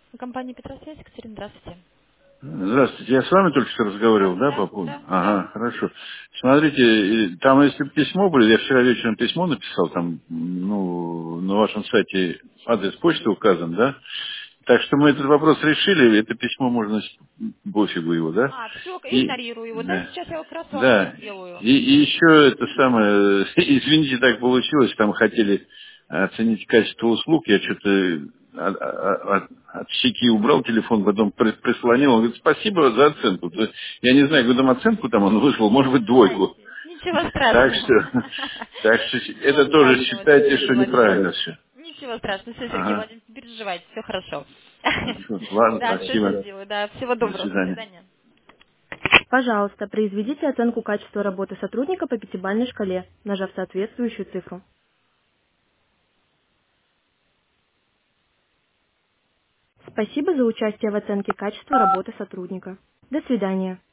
Компания Петросвязь, Екатерина, здравствуйте. Здравствуйте, я с вами только что разговаривал, Да, да, да, по поводу? да, да. Ага, хорошо. Смотрите, там если бы письмо были, я вчера вечером письмо написал, там, ну, на вашем сайте адрес почты указан, да? Так что мы этот вопрос решили, это письмо можно, пофигу его, да? А, все, И, игнорирую его, да? да, Сейчас я как раз вам да. сделаю. И еще это самое, извините, так получилось, там хотели оценить качество услуг, я что-то от щеки убрал телефон, потом прислонил, он говорит, спасибо за оценку. То есть, я не знаю, какую там оценку там он выслал, Не может быть, двойку. переживайте, ничего Так что, страшного. так что Ничего это тоже страшного, да, считайте, Сергей что Владимирович? неправильно все. Ничего страшного, все, Сергей Ага. Владимирович, не переживайте, все хорошо. Хорошо. Ладно, Да, все сейчас спасибо. сделаю, да, всего До доброго, до свидания. свидания. Пожалуйста, произведите оценку качества работы сотрудника по пятибалльной шкале, нажав соответствующую цифру. Спасибо за участие в оценке качества работы сотрудника. До свидания.